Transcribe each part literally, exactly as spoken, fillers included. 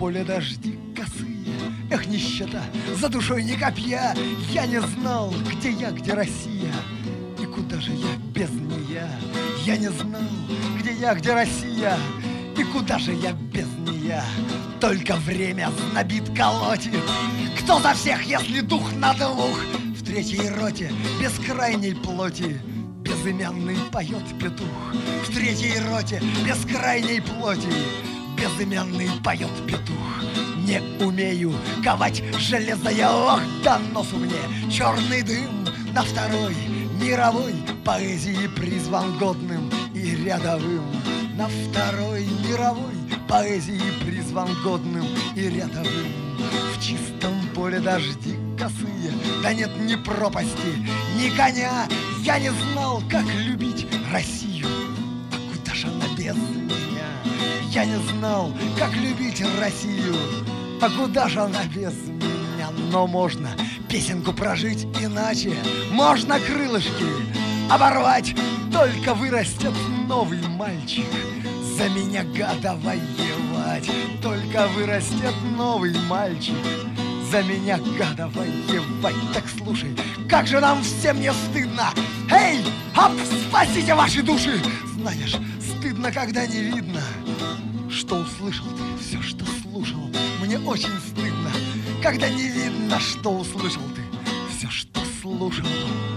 поле дожди косые. Эх, нищета, за душой ни копья. Я не знал, где я, где Россия. И куда же я без нея? Я не знал, где я, где Россия. И куда же я без нея? Только время знобит, колотит. Кто за всех, если дух на двух? В третьей роте бескрайней плоти безымянный поет петух. В третьей роте бескрайней плоти безымянный поет петух. Не умею ковать железо я, ох, да носу мне черный дым. На второй мировой поэзии призван годным и рядовым. На второй мировой поэзии призван годным и рядовым. В чистом поле дожди косые, да нет ни пропасти, ни коня. Я не знал, как любить Россию, а куда же она без меня? Я не знал, как любить Россию, а куда же она без меня? Но можно песенку прожить иначе, можно крылышки оборвать. Только вырастет новый мальчик за меня, гада, воевать. Только вырастет новый мальчик за меня, гада, воевать. Так слушай, как же нам всем не стыдно. Эй, ап, спасите ваши души. Знаешь, стыдно, когда не видно, что услышал ты, все, что слушал. Мне очень стыдно, когда не видно, что услышал ты, все, что слушал.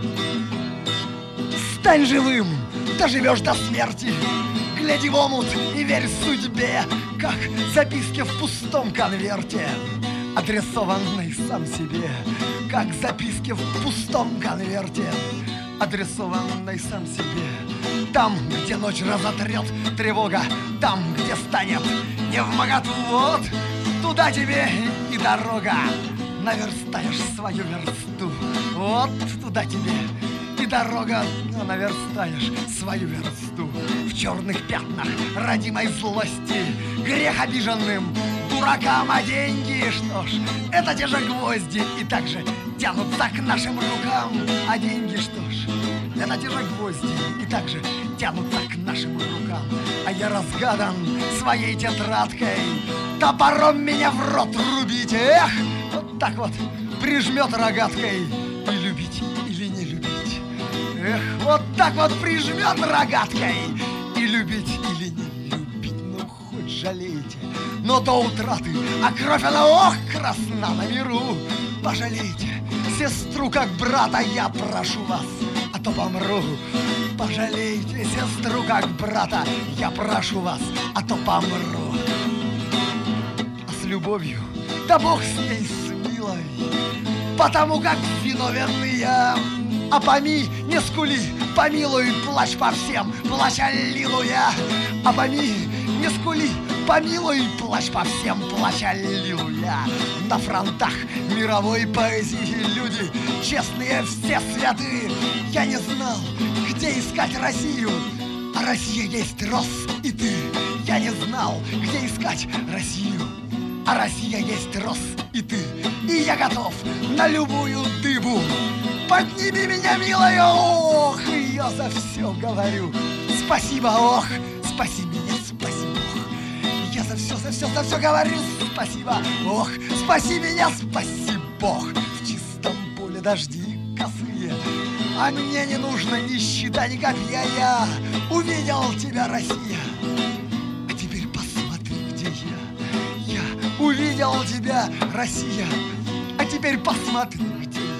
Стань живым, доживешь до смерти. Гляди в омут и верь судьбе, как записки в пустом конверте, адресованной сам себе. Как записки в пустом конверте, адресованной сам себе. Там, где ночь разотрет тревога, там, где станет невмоготу, вот туда тебе и дорога. Наверстаешь свою версту, вот туда тебе и дорога, наверстаешь свою версту. В черных пятнах родимой злости, грех обиженным дуракам, а деньги, что ж, это те же гвозди, и также тянутся к нашим рукам. А деньги, что ж, это те же гвозди, и также тянутся к нашим рукам. А я разгадан своей тетрадкой, топором меня в рот рубить. Эх, вот так вот прижмет рогаткой, и любить или не любить. Эх, вот так вот прижмет рогаткой, и любить или не любить. Ну, хоть жалейте, но до утраты, а кровь она, ох, красна на миру. Пожалейте сестру как брата, я прошу вас, а то помру. Пожалейте сестру как брата, я прошу вас, а то помру. А с любовью, да бог с ней, с милой, потому как виновен я. А поми, не скули, помилуй, плачь по всем, плачь, аллилуйя. А поми, не скули, помилуй, плачь по всем, плачь, аллилуйя. На фронтах мировой поэзии люди, честные все святые. Я не знал, где искать Россию, а Россия есть рос и ты. Я не знал, где искать Россию, а Россия есть рос и ты. И я готов на любую дыбу. Подними меня, милая, ох, и я за все говорю спасибо, ох, спаси меня, спаси Бог. Я за все, за все, за все говорю спасибо, ох, спаси меня, спаси Бог. В чистом поле дожди косые, а мне не нужно ни щита, ни копья. Я увидел тебя, Россия, а теперь посмотри, где я. Я увидел тебя, Россия, а теперь посмотри, где я.